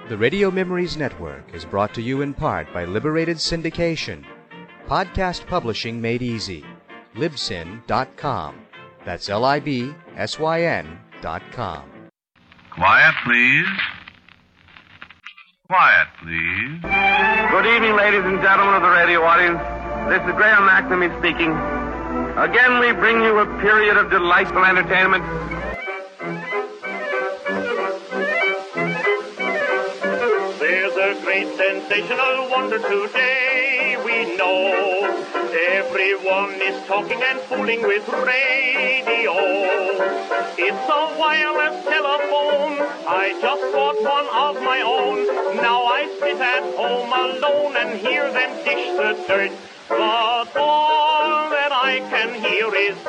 The Radio Memories Network is brought to you in part by Liberated Syndication. Podcast publishing made easy. Libsyn.com. That's Libsyn.com. Quiet, please. Quiet, please. Good evening, ladies and gentlemen of the radio audience. This is Graham McNamee speaking. Again, we bring you a period of delightful entertainment. There's a great sensational wonder today, we know. Everyone is talking and fooling with radio. It's a wireless telephone. I just bought one of my own. Now I sit at home alone and hear them dish the dirt. But all that I can hear is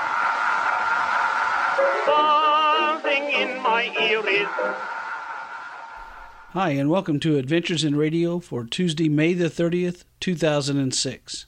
buzzing in my ear is... Hi, and welcome to Adventures in Radio for Tuesday, May the 30th, 2006.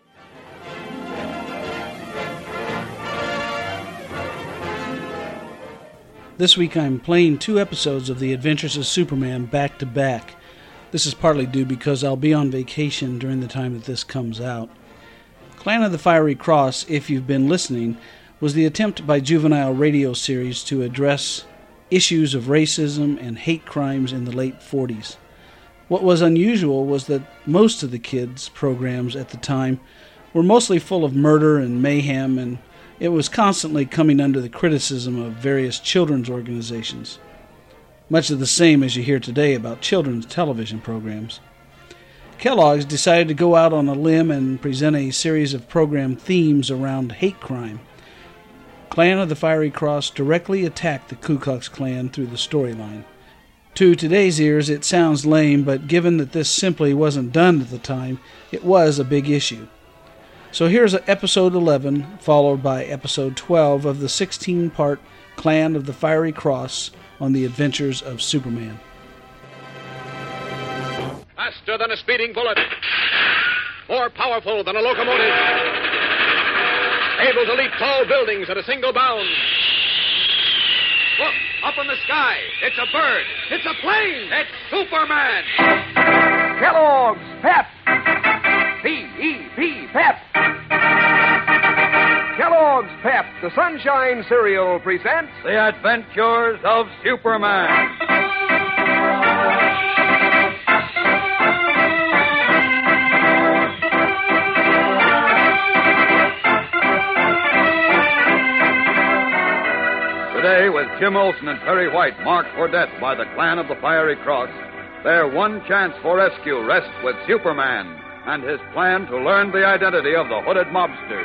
This week I'm playing 2 episodes of The Adventures of Superman back to back. This is partly due because I'll be on vacation during the time that this comes out. Clan of the Fiery Cross, if you've been listening, was the attempt by Juvenile Radio Series to address issues of racism and hate crimes in the late 40s. What was unusual was that most of the kids' programs at the time were mostly full of murder and mayhem, and it was constantly coming under the criticism of various children's organizations. Much of the same as you hear today about children's television programs. Kellogg's decided to go out on a limb and present a series of program themes around hate crime. Clan of the Fiery Cross directly attacked the Ku Klux Klan through the storyline. To today's ears, it sounds lame, but given that this simply wasn't done at the time, it was a big issue. So here's episode 11, followed by episode 12 of the 16-part Clan of the Fiery Cross on the Adventures of Superman. Faster than a speeding bullet. More powerful than a locomotive. Able to leap tall buildings at a single bound. Look, up in the sky. It's a bird. It's a plane. It's Superman. Kellogg's Pep. P-E-P, Pep. Kellogg's Pep, the Sunshine Cereal, presents The Adventures of Superman. Today, with Jim Olsen and Perry White marked for death by the Clan of the Fiery Cross, their one chance for rescue rests with Superman and his plan to learn the identity of the hooded mobster.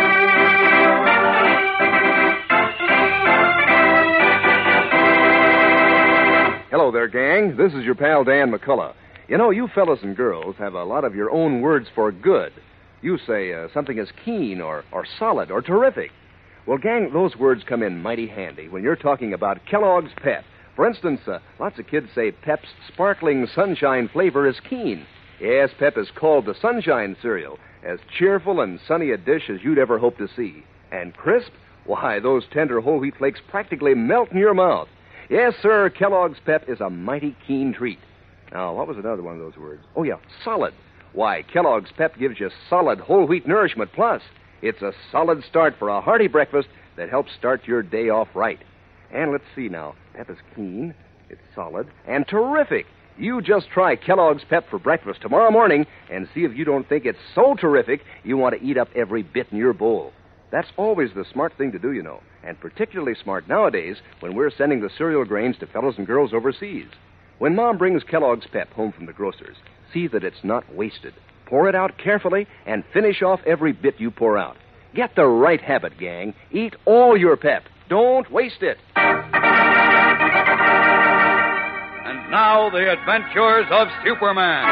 Hello there, gang. This is your pal Dan McCullough. You know, you fellas and girls have a lot of your own words for good. You say something is keen or solid or terrific. Well, gang, those words come in mighty handy when you're talking about Kellogg's Pep. For instance, lots of kids say Pep's sparkling sunshine flavor is keen. Yes, Pep is called the Sunshine Cereal, as cheerful and sunny a dish as you'd ever hope to see. And crisp? Why, those tender whole wheat flakes practically melt in your mouth. Yes, sir, Kellogg's Pep is a mighty keen treat. Now, what was another one of those words? Oh, yeah, solid. Why, Kellogg's Pep gives you solid whole wheat nourishment plus. It's a solid start for a hearty breakfast that helps start your day off right. And let's see now. Pep is keen, it's solid, and terrific. You just try Kellogg's Pep for breakfast tomorrow morning and see if you don't think it's so terrific you want to eat up every bit in your bowl. That's always the smart thing to do, you know, and particularly smart nowadays when we're sending the cereal grains to fellows and girls overseas. When Mom brings Kellogg's Pep home from the grocer's, see that it's not wasted. Pour it out carefully and finish off every bit you pour out. Get the right habit, gang. Eat all your Pep. Don't waste it. And now, The Adventures of Superman.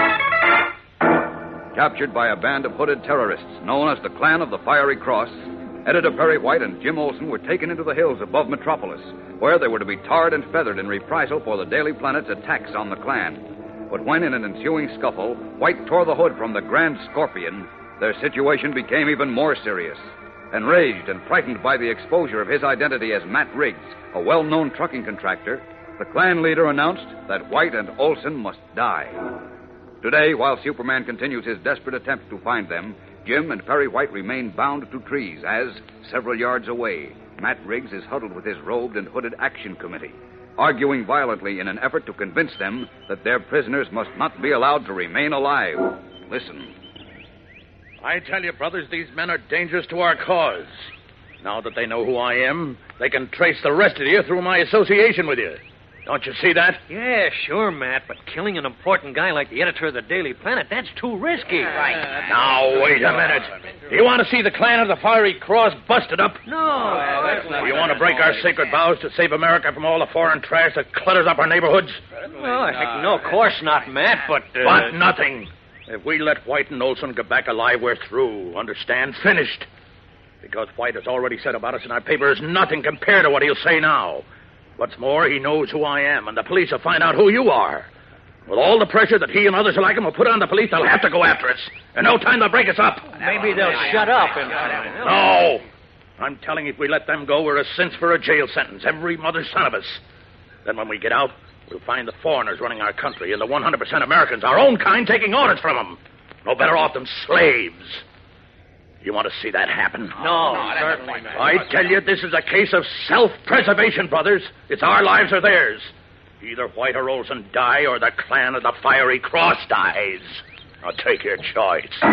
Captured by a band of hooded terrorists known as the Clan of the Fiery Cross, Editor Perry White and Jim Olsen were taken into the hills above Metropolis, where they were to be tarred and feathered in reprisal for the Daily Planet's attacks on the Clan. But when, in an ensuing scuffle, White tore the hood from the Grand Scorpion, their situation became even more serious. Enraged and frightened by the exposure of his identity as Matt Riggs, a well-known trucking contractor, the Klan leader announced that White and Olson must die. Today, while Superman continues his desperate attempt to find them, Jim and Perry White remain bound to trees as, several yards away, Matt Riggs is huddled with his robed and hooded action committee, arguing violently in an effort to convince them that their prisoners must not be allowed to remain alive. Listen. I tell you, brothers, these men are dangerous to our cause. Now that they know who I am, they can trace the rest of you through my association with you. Don't you see that? Yeah, sure, Matt, but killing an important guy like the editor of the Daily Planet, that's too risky. Right. Now, wait a minute. Do you want to see the Klan of the Fiery Cross busted up? No. Do you want to break our sacred vows to save America from all the foreign trash that clutters up our neighborhoods? Well, no, of course not, Matt, but... But nothing. If we let White and Olson get back alive, we're through. Understand? Finished. Because White has already said about us in our paper is nothing compared to what he'll say now. What's more, he knows who I am, and the police will find out who you are. With all the pressure that he and others like him will put on the police, they'll have to go after us. And no time to break us up. Maybe they'll shut up and... No. I'm telling you, if we let them go, we're a cinch for a jail sentence. Every mother's son of us. Then when we get out, we'll find the foreigners running our country and the 100% Americans, our own kind, taking orders from them. No better off than slaves. You want to see that happen? No, certainly not. I tell you, this is a case of self-preservation, brothers. It's our lives or theirs. Either White or Olson die, or the Klan of the Fiery Cross dies. Now take your choice. His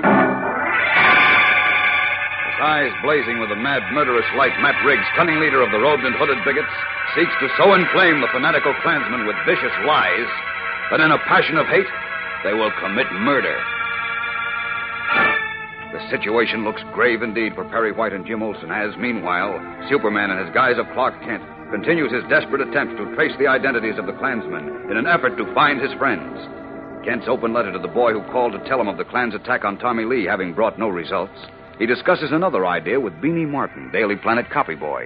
eyes blazing with a mad, murderous light, Matt Riggs, cunning leader of the robed and hooded bigots, seeks to so inflame the fanatical Klansmen with vicious lies that in a passion of hate, they will commit murder. The situation looks grave indeed for Perry White and Jim Olson as, meanwhile, Superman in his guise of Clark Kent continues his desperate attempts to trace the identities of the Klansmen in an effort to find his friends. Kent's open letter to the boy who called to tell him of the Klan's attack on Tommy Lee having brought no results, he discusses another idea with Beanie Martin, Daily Planet copy boy.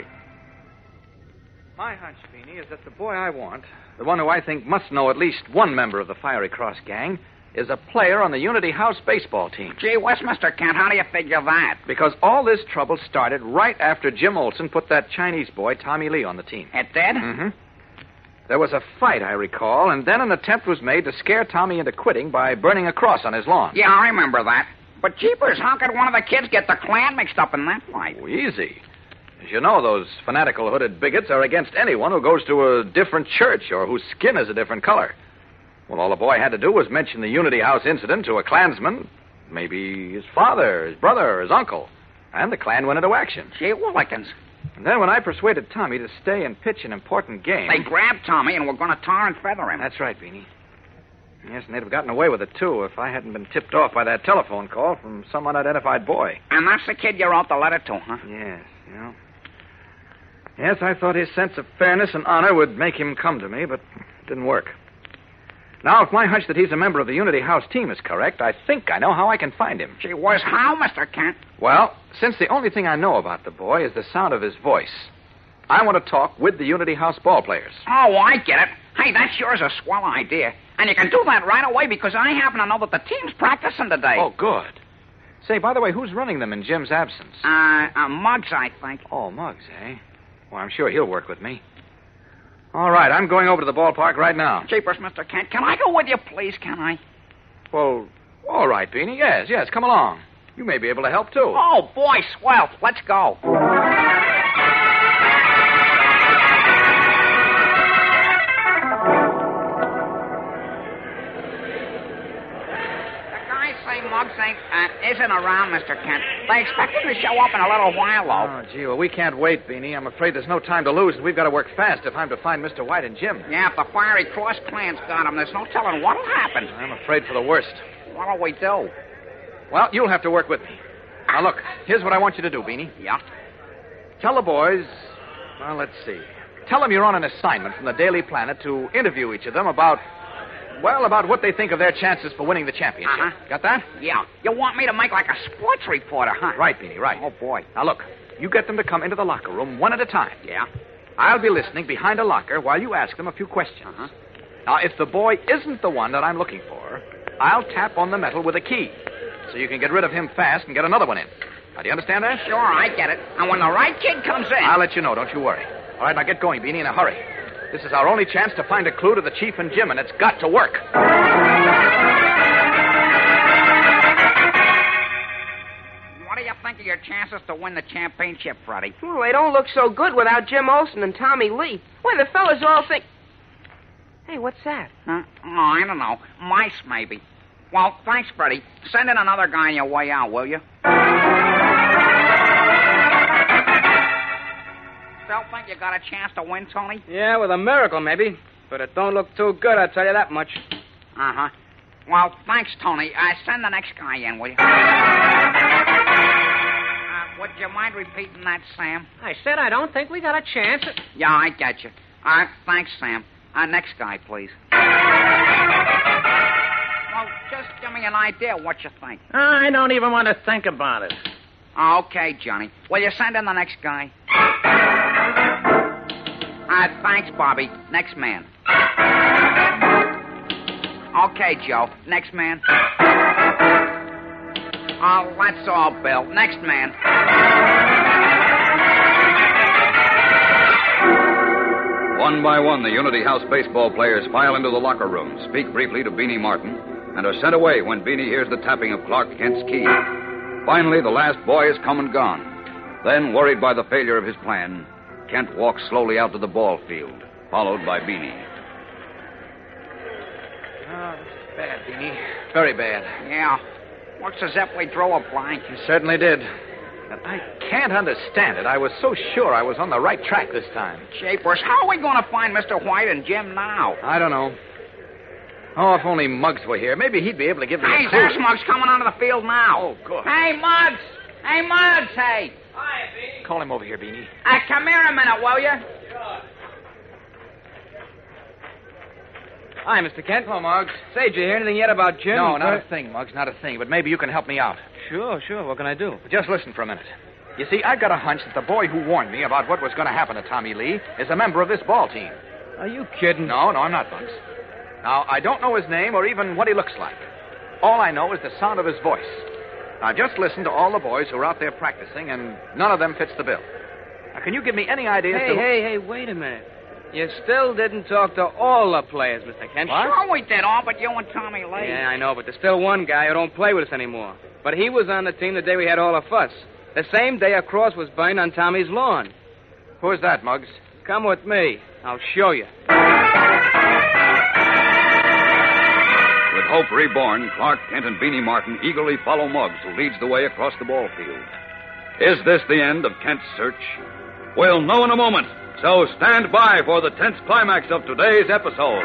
My hunch, Beanie, is that the boy I want, the one who I think must know at least one member of the Fiery Cross gang, is a player on the Unity House baseball team. Gee whiz, Mr. Kent, how do you figure that? Because all this trouble started right after Jim Olson put that Chinese boy, Tommy Lee, on the team. It did? Mm-hmm. There was a fight, I recall, and then an attempt was made to scare Tommy into quitting by burning a cross on his lawn. Yeah, I remember that. But jeepers, how could one of the kids get the Klan mixed up in that fight? Oh, easy. As you know, those fanatical hooded bigots are against anyone who goes to a different church or whose skin is a different color. Well, all the boy had to do was mention the Unity House incident to a Klansman, maybe his father, his brother, or his uncle, and the Klan went into action. Gee willikins. And then when I persuaded Tommy to stay and pitch an important game... They grabbed Tommy and were going to tar and feather him. That's right, Beanie. Yes, and they'd have gotten away with it, too, if I hadn't been tipped off by that telephone call from some unidentified boy. And that's the kid you wrote the letter to, huh? Yes, yeah. Yes, I thought his sense of fairness and honor would make him come to me, but it didn't work. Now, if my hunch that he's a member of the Unity House team is correct, I think I know how I can find him. Gee whiz, how, Mr. Kent? Well, since the only thing I know about the boy is the sound of his voice, I want to talk with the Unity House ball players. Oh, I get it. Hey, that sure is a swell idea. And you can do that right away because I happen to know that the team's practicing today. Oh, good. Say, by the way, who's running them in Jim's absence? Muggs, I think. Oh, Muggs, eh? Well, I'm sure he'll work with me. All right, I'm going over to the ballpark right now. Jeepers, Mr. Kent, can I go with you, please, can I? Well, all right, Beanie. Yes, come along. You may be able to help, too. Oh, boy, swell. Let's go. Muggs isn't around, Mr. Kent. They expect him to show up in a little while, though. Oh, gee, well, we can't wait, Beanie. I'm afraid there's no time to lose, and we've got to work fast if I'm to find Mr. White and Jim. Yeah, if the Fiery Cross Klan's got him, there's no telling what'll happen. I'm afraid for the worst. What'll we do? Well, you'll have to work with me. Now, look, here's what I want you to do, Beanie. Yeah? Tell the boys, well, let's see. Tell them you're on an assignment from the Daily Planet to interview each of them about what they think of their chances for winning the championship. Uh-huh. Got that? Yeah. You want me to make like a sports reporter, huh? Right, Beanie, right. Oh, boy. Now, look, you get them to come into the locker room one at a time. Yeah? I'll be listening behind a locker while you ask them a few questions. Uh-huh. Now, if the boy isn't the one that I'm looking for, I'll tap on the metal with a key so you can get rid of him fast and get another one in. Now, do you understand that? Sure, I get it. And when the right kid comes in... I'll let you know, don't you worry. All right, now get going, Beanie, in a hurry. This is our only chance to find a clue to the Chief and Jim, and it's got to work. What do you think of your chances to win the championship, Freddie? Well, they don't look so good without Jim Olsen and Tommy Lee. Why, the fellas all think... Hey, what's that? Oh, I don't know. Mice, maybe. Well, thanks, Freddie. Send in another guy on your way out, will you? Still think you got a chance to win, Tony? Yeah, with a miracle, maybe. But it don't look too good, I'll tell you that much. Uh-huh. Well, thanks, Tony. Send the next guy in, will you? Would you mind repeating that, Sam? I said I don't think we got a chance. Yeah, I get you. Thanks, Sam. Next guy, please. Well, just give me an idea what you think. I don't even want to think about it. Okay, Johnny. Will you send in the next guy? Thanks, Bobby. Next man. Okay, Joe. Next man. Oh, that's all, Bill. Next man. One by one, the Unity House baseball players file into the locker room, speak briefly to Beanie Martin, and are sent away when Beanie hears the tapping of Clark Kent's key. Finally, the last boy has come and gone. Then, worried by the failure of his plan, Kent walks slowly out to the ball field, followed by Beanie. Oh, this is bad, Beanie. Very bad. Yeah. Looks as if we drew a blank. You certainly did. But I can't understand it. I was so sure I was on the right track this time. Japers, how are we going to find Mr. White and Jim now? I don't know. Oh, if only Muggs were here. Maybe he'd be able to give me a clue. There's Muggs coming onto the field now. Oh, good. Hey, Muggs! Hey, Muggs, hey! Hi, Beanie. Call him over here, Beanie. Come here a minute, will you? Sure. Hi, Mr. Kent. Hello, Muggs. Say, did you hear anything yet about Jim? No, not a thing, Muggs, not a thing. But maybe you can help me out. Sure. What can I do? Just listen for a minute. You see, I've got a hunch that the boy who warned me about what was going to happen to Tommy Lee is a member of this ball team. Are you kidding? No, I'm not, Muggs. Now, I don't know his name or even what he looks like. All I know is the sound of his voice. Now, just listen to all the boys who are out there practicing, and none of them fits the bill. Now, can you give me any idea as to... Hey, wait a minute. You still didn't talk to all the players, Mr. Kent. What? Sure we did, all but you and Tommy Lee. Yeah, I know, but there's still one guy who don't play with us anymore. But he was on the team the day we had all the fuss. The same day a cross was burned on Tommy's lawn. Who is that, Muggs? Come with me. I'll show you. With hope reborn, Clark Kent and Beanie Martin eagerly follow Muggs, who leads the way across the ball field. Is this the end of Kent's search? We'll know in a moment, so stand by for the tense climax of today's episode.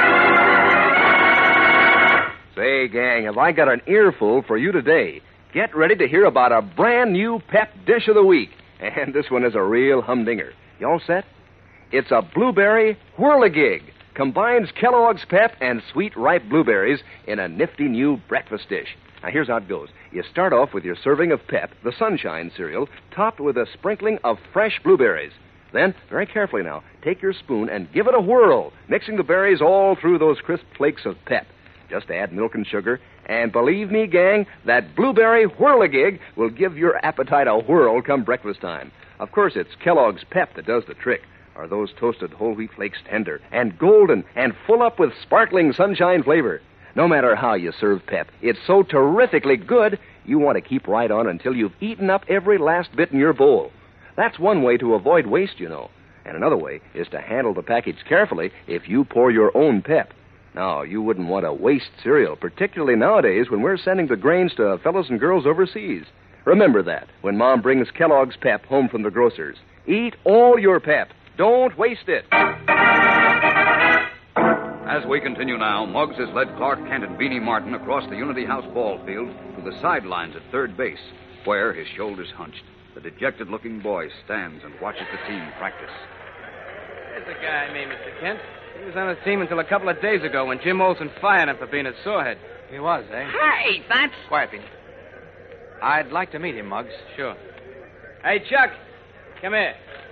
Say, gang, have I got an earful for you today. Get ready to hear about a brand new pep dish of the week. And this one is a real humdinger. You all set? It's a blueberry whirligig. Combines Kellogg's Pep and sweet ripe blueberries in a nifty new breakfast dish. Now, here's how it goes. You start off with your serving of Pep, the Sunshine cereal, topped with a sprinkling of fresh blueberries. Then, very carefully now, take your spoon and give it a whirl, mixing the berries all through those crisp flakes of Pep. Just add milk and sugar, and believe me, gang, that blueberry whirligig will give your appetite a whirl come breakfast time. Of course, it's Kellogg's Pep that does the trick. Are those toasted whole wheat flakes tender and golden and full up with sparkling sunshine flavor? No matter how you serve Pep, it's so terrifically good, you want to keep right on until you've eaten up every last bit in your bowl. That's one way to avoid waste, you know. And another way is to handle the package carefully if you pour your own Pep. Now, you wouldn't want to waste cereal, particularly nowadays when we're sending the grains to fellows and girls overseas. Remember that when Mom brings Kellogg's Pep home from the grocer's. Eat all your Pep. Don't waste it. As we continue now, Muggs has led Clark Kent and Beanie Martin across the Unity House ball field to the sidelines at third base, where, his shoulders hunched, the dejected-looking boy stands and watches the team practice. There's a guy named Mr. Kent. He was on the team until a couple of days ago when Jim Olsen fired him for being a sorehead. He was, eh? Hey, that's... Quiet, Beanie. I'd like to meet him, Muggs. Sure. Hey, Chuck, come here.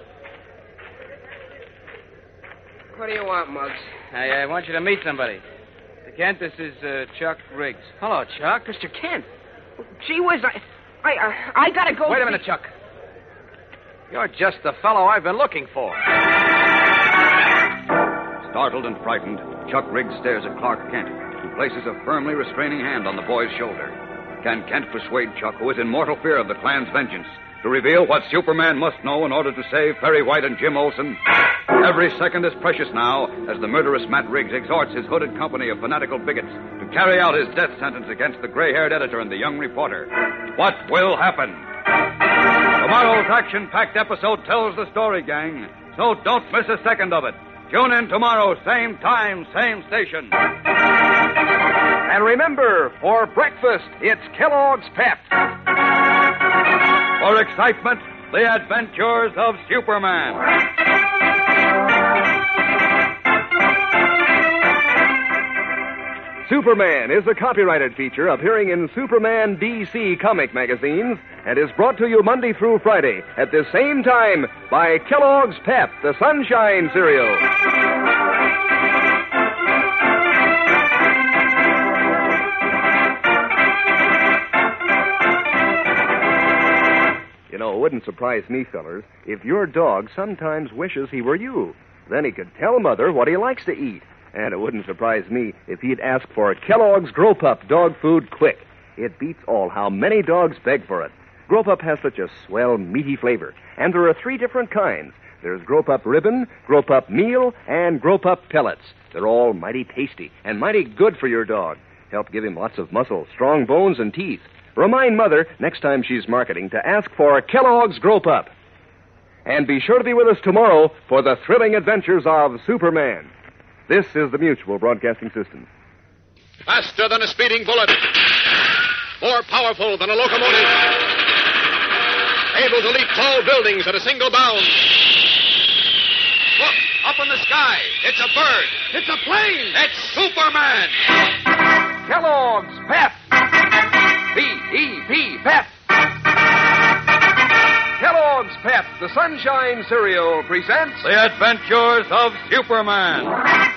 What do you want, Muggs? I want you to meet somebody. Mr. Kent, this is Chuck Riggs. Hello, Chuck. Mr. Kent. Gee whiz, I gotta go... Wait a minute, Chuck. You're just the fellow I've been looking for. Startled and frightened, Chuck Riggs stares at Clark Kent, who places a firmly restraining hand on the boy's shoulder. Can Kent persuade Chuck, who is in mortal fear of the Klan's vengeance, to reveal what Superman must know in order to save Perry White and Jim Olsen? Every second is precious now as the murderous Matt Riggs exhorts his hooded company of fanatical bigots to carry out his death sentence against the gray-haired editor and the young reporter. What will happen? Tomorrow's action-packed episode tells the story, gang, so don't miss a second of it. Tune in tomorrow, same time, same station. And remember, for breakfast, it's Kellogg's Pep. For excitement, the adventures of Superman. Superman is a copyrighted feature appearing in Superman DC comic magazines and is brought to you Monday through Friday at the same time by Kellogg's Pep, the Sunshine Cereal. You know, it wouldn't surprise me, fellers, if your dog sometimes wishes he were you. Then he could tell Mother what he likes to eat. And it wouldn't surprise me if he'd ask for Kellogg's Grow Pup dog food quick. It beats all how many dogs beg for it. Grow Pup has such a swell, meaty flavor. And there are 3 different kinds. There's Grow Pup Ribbon, Grow Pup Meal, and Grow Pup Pellets. They're all mighty tasty and mighty good for your dog. Help give him lots of muscle, strong bones, and teeth. Remind Mother, next time she's marketing, to ask for Kellogg's Grow Pup. And be sure to be with us tomorrow for the thrilling adventures of Superman. This is the Mutual Broadcasting System. Faster than a speeding bullet. More powerful than a locomotive. Able to leap tall buildings at a single bound. Look, up in the sky. It's a bird. It's a plane. It's Superman. Kellogg's Pep. P-E-P, Pep. Kellogg's Pep, the Sunshine Cereal, presents The Adventures of Superman.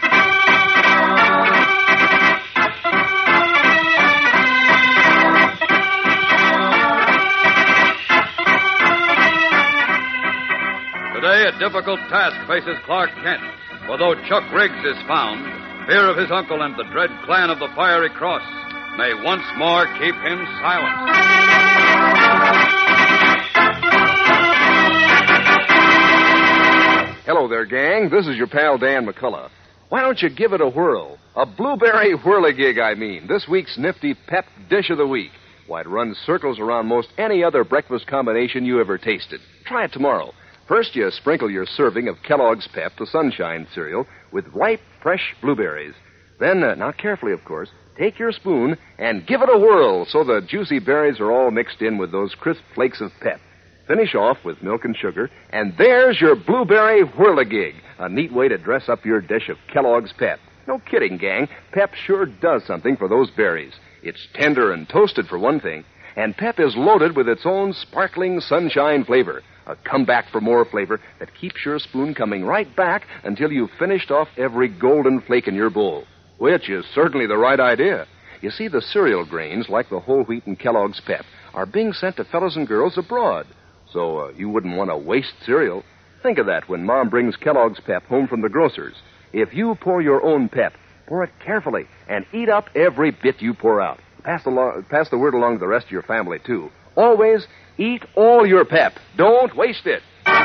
Today, a difficult task faces Clark Kent. For though Chuck Riggs is found, fear of his uncle and the dread clan of the Fiery Cross may once more keep him silent. Hello there, gang. This is your pal Dan McCullough. Why don't you give it a whirl? A blueberry whirligig, I mean. This week's nifty pep dish of the week. Why, it runs circles around most any other breakfast combination you ever tasted. Try it tomorrow. First, you sprinkle your serving of Kellogg's Pep, the Sunshine Cereal, with ripe, fresh blueberries. Then, now carefully, of course, take your spoon and give it a whirl so the juicy berries are all mixed in with those crisp flakes of pep. Finish off with milk and sugar, and there's your blueberry whirligig, a neat way to dress up your dish of Kellogg's Pep. No kidding, gang. Pep sure does something for those berries. It's tender and toasted, for one thing, and Pep is loaded with its own sparkling sunshine flavor, a comeback for more flavor that keeps your spoon coming right back until you've finished off every golden flake in your bowl, which is certainly the right idea. You see, the cereal grains, like the whole wheat and Kellogg's Pep, are being sent to fellows and girls abroad. So you wouldn't want to waste cereal. Think of that when Mom brings Kellogg's Pep home from the grocer's. If you pour your own Pep, pour it carefully and eat up every bit you pour out. Pass the word along to the rest of your family, too. Always eat all your Pep. Don't waste it.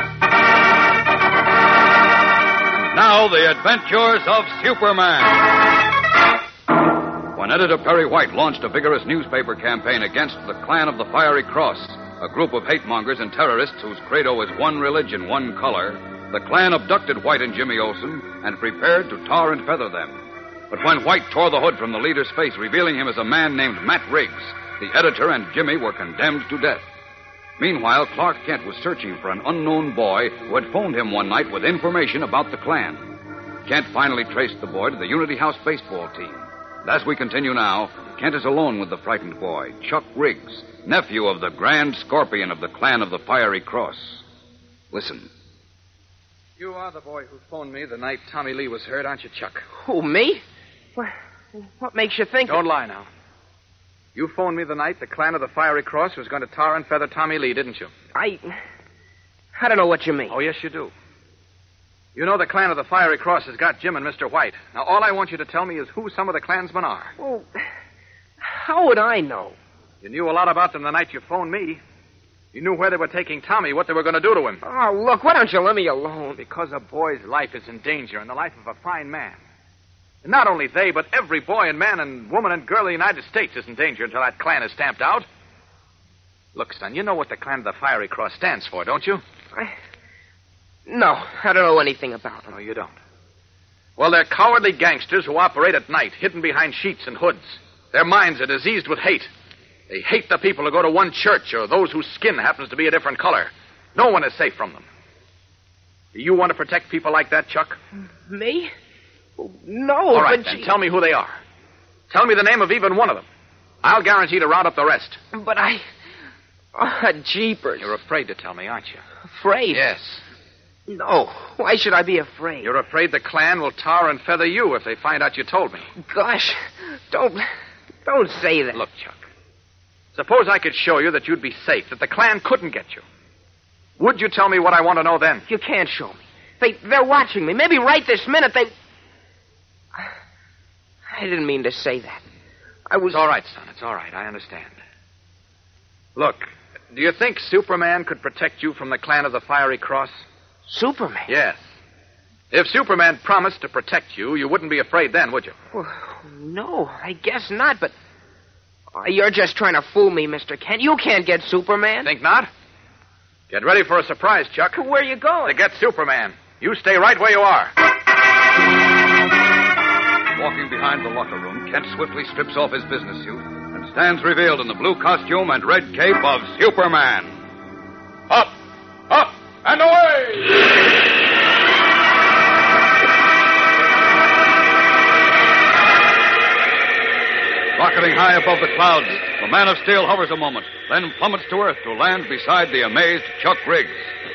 Now, the adventures of Superman. When Editor Perry White launched a vigorous newspaper campaign against the Clan of the Fiery Cross, a group of hate-mongers and terrorists whose credo is one religion, one color, the Klan abducted White and Jimmy Olsen and prepared to tar and feather them. But when White tore the hood from the leader's face, revealing him as a man named Matt Riggs, the editor and Jimmy were condemned to death. Meanwhile, Clark Kent was searching for an unknown boy who had phoned him one night with information about the Klan. Kent finally traced the boy to the Unity House baseball team. And as we continue now, Kent is alone with the frightened boy, Chuck Riggs, nephew of the Grand Scorpion of the Clan of the Fiery Cross. Listen. You are the boy who phoned me the night Tommy Lee was hurt, aren't you, Chuck? Who, me? What makes you think... Don't lie now. You phoned me the night the Clan of the Fiery Cross was going to tar and feather Tommy Lee, didn't you? I don't know what you mean. Oh, yes, you do. You know the clan of the Fiery Cross has got Jim and Mr. White. Now, all I want you to tell me is who some of the clansmen are. Well, how would I know? You knew a lot about them the night you phoned me. You knew where they were taking Tommy, what they were going to do to him. Oh, look, why don't you let me alone? Because a boy's life is in danger and the life of a fine man. And not only they, but every boy and man and woman and girl in the United States is in danger until that clan is stamped out. Look, son, you know what the clan of the Fiery Cross stands for, don't you? No, I don't know anything about them. No, you don't. Well, they're cowardly gangsters who operate at night, hidden behind sheets and hoods. Their minds are diseased with hate. They hate the people who go to one church or those whose skin happens to be a different color. No one is safe from them. Do you want to protect people like that, Chuck? Me? No, All right, but then tell me who they are. Tell me the name of even one of them. I'll guarantee to round up the rest. But I... jeepers. You're afraid to tell me, aren't you? Afraid? Yes. No. Why should I be afraid? You're afraid the clan will tar and feather you if they find out you told me. Gosh, don't say that. Look, Chuck. Suppose I could show you that you'd be safe, that the clan couldn't get you. Would you tell me what I want to know then? You can't show me. They're watching me. Maybe right this minute they... I didn't mean to say that. It's all right, son. It's all right. I understand. Look, do you think Superman could protect you from the clan of the Fiery Cross? Superman? Yes. If Superman promised to protect you, you wouldn't be afraid then, would you? Well, no, I guess not, but... you're just trying to fool me, Mr. Kent. You can't get Superman. Think not? Get ready for a surprise, Chuck. Where are you going? To get Superman. You stay right where you are. Walking behind the locker room, Kent swiftly strips off his business suit and stands revealed in the blue costume and red cape of Superman. Up, up, and away! Rocketing high above the clouds, the Man of Steel hovers a moment, then plummets to earth to land beside the amazed Chuck Riggs.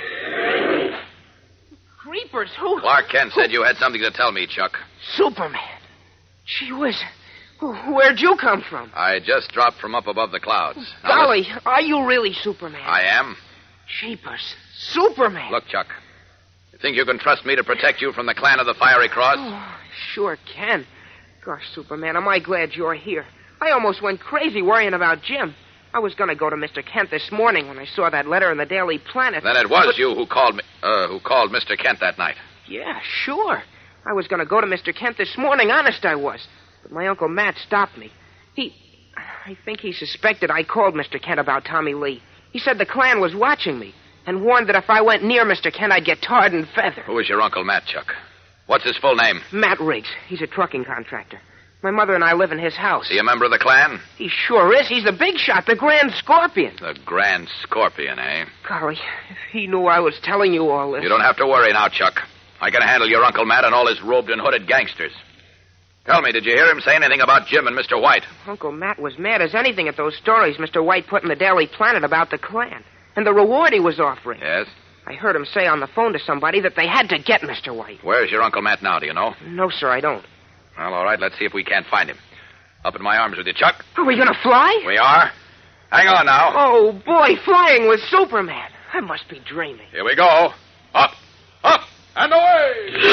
Creepers, who... Clark Kent said you had something to tell me, Chuck. Superman. Gee whiz. Where'd you come from? I just dropped from up above the clouds. Golly, are you really Superman? I am. Jeepers. Superman. Look, Chuck. You think you can trust me to protect you from the clan of the Fiery Cross? Oh, sure can. Gosh, Superman, am I glad you're here. I almost went crazy worrying about Jim. I was going to go to Mr. Kent this morning when I saw that letter in the Daily Planet. Then it was you who called me, who called Mr. Kent that night. Yeah, sure. I was going to go to Mr. Kent this morning, honest I was. But my Uncle Matt stopped me. I think he suspected I called Mr. Kent about Tommy Lee. He said the clan was watching me and warned that if I went near Mr. Kent, I'd get tarred and feathered. Who is your Uncle Matt, Chuck? What's his full name? Matt Riggs. He's a trucking contractor. My mother and I live in his house. Is he a member of the clan? He sure is. He's the big shot, the Grand Scorpion. The Grand Scorpion, eh? Golly, if he knew I was telling you all this... You don't have to worry now, Chuck. I can handle your Uncle Matt and all his robed and hooded gangsters. Tell me, did you hear him say anything about Jim and Mr. White? Uncle Matt was mad as anything at those stories Mr. White put in the Daily Planet about the clan and the reward he was offering. Yes? I heard him say on the phone to somebody that they had to get Mr. White. Where's your Uncle Matt now, do you know? No, sir, I don't. Well, all right, let's see if we can't find him. Up in my arms with you, Chuck. Are we going to fly? We are. Hang on now. Oh, boy, flying with Superman. I must be dreaming. Here we go. Up, up, and away!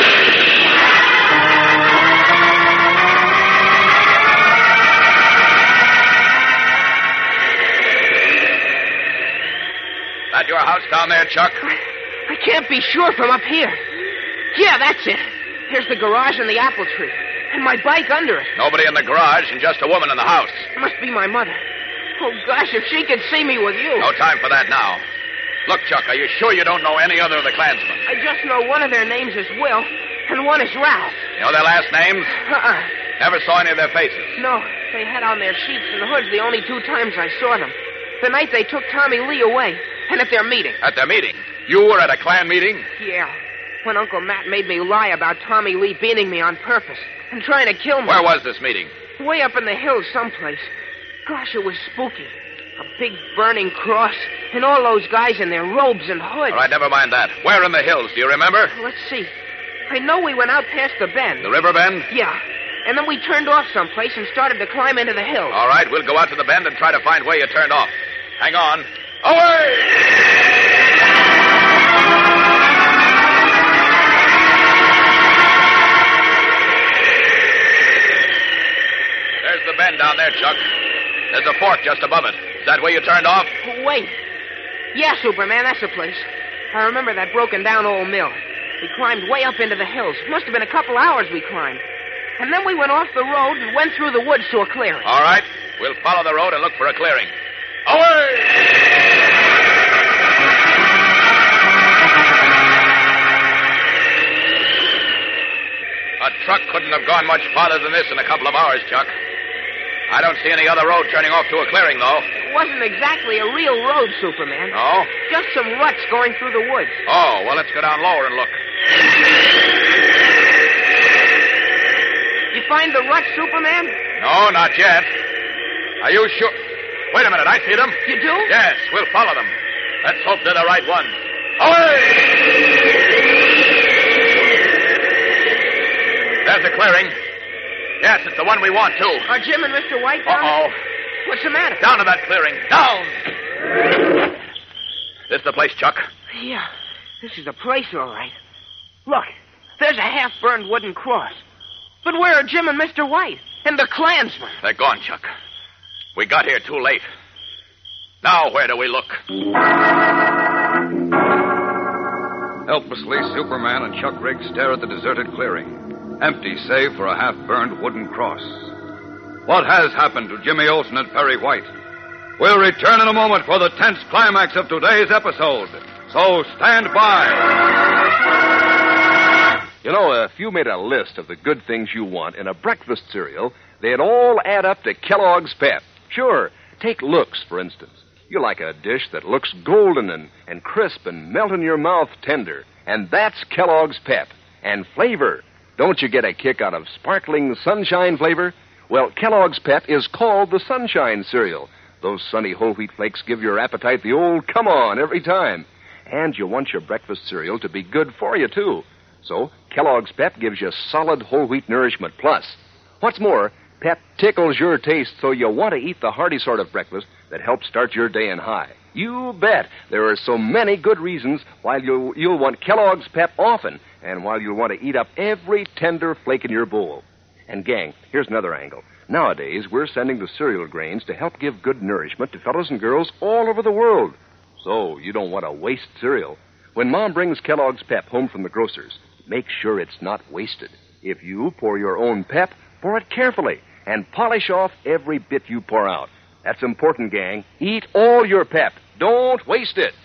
That your house down there, Chuck? I can't be sure from up here. Yeah, that's it. Here's the garage and the apple tree. And my bike under it. Nobody in the garage and just a woman in the house. It must be my mother. Oh, gosh, if she could see me with you. No time for that now. Look, Chuck, are you sure you don't know any other of the Klansmen? I just know one of their names is Will, and one is Ralph. You know their last names? Never saw any of their faces. No, they had on their sheets and hoods the only 2 times I saw them. The night they took Tommy Lee away, and at their meeting. At their meeting? You were at a Klan meeting? Yeah, when Uncle Matt made me lie about Tommy Lee beating me on purpose and trying to kill me. Where was this meeting? Way up in the hills someplace. Gosh, it was spooky. A big burning cross, and all those guys in their robes and hoods. All right, never mind that. Where in the hills, do you remember? Let's see. I know we went out past the bend. The river bend? Yeah. And then we turned off someplace and started to climb into the hills. All right, we'll go out to the bend and try to find where you turned off. Hang on. Away! the bend down there, Chuck. There's a fork just above it. Is that where you turned off? Wait. Yeah, Superman, that's the place. I remember that broken-down old mill. We climbed way up into the hills. Must have been a couple hours we climbed. And then we went off the road and went through the woods to a clearing. All right. We'll follow the road and look for a clearing. Away! A truck couldn't have gone much farther than this in a couple of hours, Chuck. I don't see any other road turning off to a clearing, though. It wasn't exactly a real road, Superman. Oh? Just some ruts going through the woods. Oh, well, let's go down lower and look. You find the ruts, Superman? No, not yet. Are you sure? Wait a minute, I see them. You do? Yes, we'll follow them. Let's hope they're the right ones. Away! There's the clearing. Yes, it's the one we want, too. Are Jim and Mr. White down? Uh-oh. What's the matter? Down to that clearing. Down! This the place, Chuck? Yeah, this is the place, all right. Look, there's a half-burned wooden cross. But where are Jim and Mr. White? And the Klansmen? They're gone, Chuck. We got here too late. Now, where do we look? Helplessly, Superman and Chuck Riggs stare at the deserted clearing. Empty save for a half-burned wooden cross. What has happened to Jimmy Olsen and Perry White? We'll return in a moment for the tense climax of today's episode. So stand by. You know, if you made a list of the good things you want in a breakfast cereal, they'd all add up to Kellogg's Pep. Sure, take looks, for instance. You like a dish that looks golden and crisp and melt in your mouth tender. And that's Kellogg's Pep. And flavor. Don't you get a kick out of sparkling sunshine flavor? Well, Kellogg's Pep is called the Sunshine Cereal. Those sunny whole wheat flakes give your appetite the old come on every time. And you want your breakfast cereal to be good for you, too. So, Kellogg's Pep gives you solid whole wheat nourishment plus. What's more, Pep tickles your taste so you want to eat the hearty sort of breakfast that helps start your day in high. You bet. There are so many good reasons why you'll want Kellogg's Pep often, and why you'll want to eat up every tender flake in your bowl. And, gang, here's another angle. Nowadays, we're sending the cereal grains to help give good nourishment to fellows and girls all over the world. So, you don't want to waste cereal. When Mom brings Kellogg's Pep home from the grocer's, make sure it's not wasted. If you pour your own Pep, pour it carefully, and polish off every bit you pour out. That's important, gang. Eat all your Pep. Don't waste it.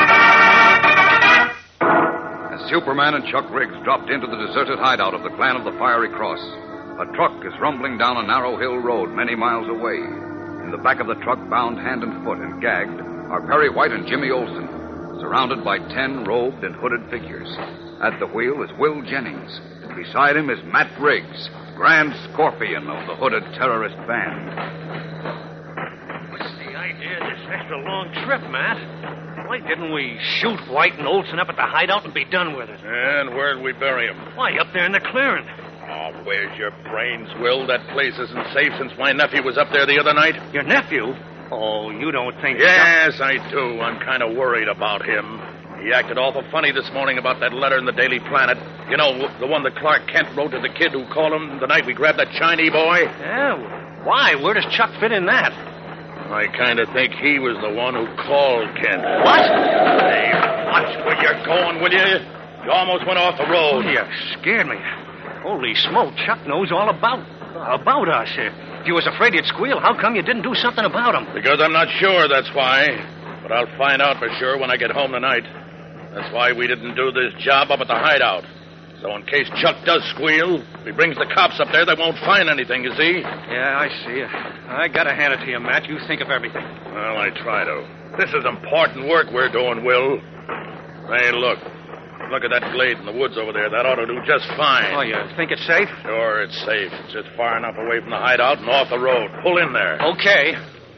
As Superman and Chuck Riggs dropped into the deserted hideout of the Clan of the Fiery Cross, a truck is rumbling down a narrow hill road many miles away. In the back of the truck, bound hand and foot and gagged, are Perry White and Jimmy Olsen, surrounded by 10 robed and hooded figures. At the wheel is Will Jennings. Beside him is Matt Briggs, Grand Scorpion of the hooded terrorist band. What's the idea of this extra long trip, Matt? Why didn't we shoot White and Olsen up at the hideout and be done with it? And where'd we bury him? Why, up there in the clearing. Oh, where's your brains, Will? That place isn't safe since my nephew was up there the other night. Your nephew? Oh, you don't think... Yes, I do. I'm kind of worried about him. He acted awful funny this morning about that letter in the Daily Planet. You know, the one that Clark Kent wrote to the kid who called him the night we grabbed that Chinese boy? Yeah, why? Where does Chuck fit in that? I kind of think he was the one who called Kent. What? Hey, watch where you're going, will you? You almost went off the road. Oh, you scared me. Holy smoke, Chuck knows all about us. If you was afraid you'd squeal, how come you didn't do something about him? Because I'm not sure, that's why. But I'll find out for sure when I get home tonight. That's why we didn't do this job up at the hideout. So in case Chuck does squeal, if he brings the cops up there, they won't find anything, you see? Yeah, I see. I gotta hand it to you, Matt. You think of everything. Well, I try to. This is important work we're doing, Will. Hey, look. Look at that glade in the woods over there. That ought to do just fine. Oh, you think it's safe? Sure, it's safe. It's just far enough away from the hideout and off the road. Pull in there. Okay.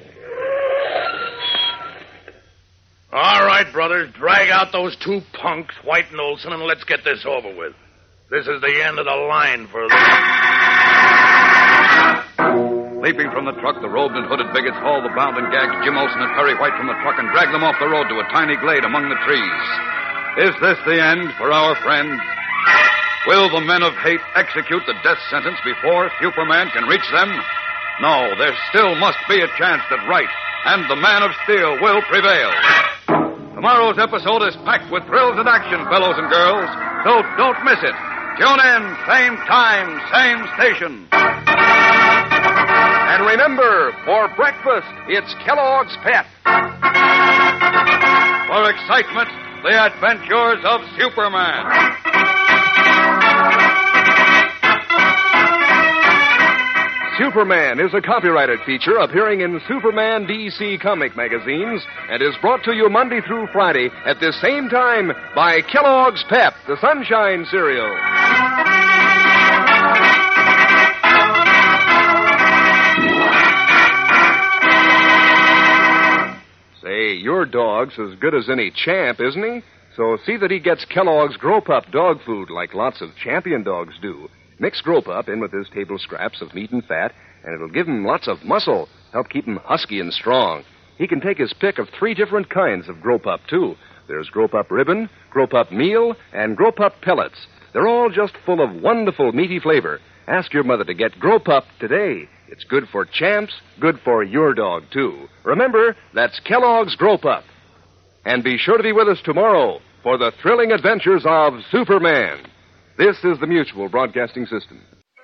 All right, brothers. Drag out those 2 punks, White and Olsen, and let's get this over with. This is the end of the line for them. Leaping from the truck, the robed and hooded bigots haul the bound and gagged Jim Olsen and Perry White from the truck and drag them off the road to a tiny glade among the trees. Is this the end for our friends? Will the men of hate execute the death sentence before Superman can reach them? No, there still must be a chance that right and the Man of Steel will prevail. Tomorrow's episode is packed with thrills and action, fellows and girls, so don't miss it. Tune in, same time, same station. And remember, for breakfast, it's Kellogg's Pep. For excitement, the adventures of Superman. Superman is a copyrighted feature appearing in Superman DC comic magazines and is brought to you Monday through Friday at this same time by Kellogg's Pep, the Sunshine Cereal. Say, your dog's as good as any champ, isn't he? So see that he gets Kellogg's Grow Pup dog food like lots of champion dogs do. Mix Grow Pup in with his table scraps of meat and fat, and it'll give him lots of muscle, help keep him husky and strong. He can take his pick of 3 different kinds of Grow Pup, too. There's Grow Pup Ribbon, Grow Pup Meal, and Grow Pup Pellets. They're all just full of wonderful meaty flavor. Ask your mother to get Grow Pup today. It's good for champs, good for your dog, too. Remember, that's Kellogg's Grow Pup. And be sure to be with us tomorrow for the thrilling adventures of Superman. This is the Mutual Broadcasting System.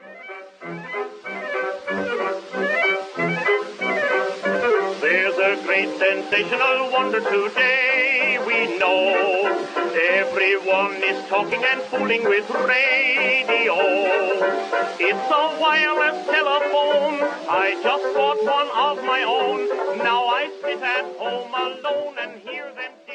There's a great sensational wonder today, we know. Everyone is talking and fooling with radio. It's a wireless telephone. I just bought one of my own. Now I sit at home alone and hear them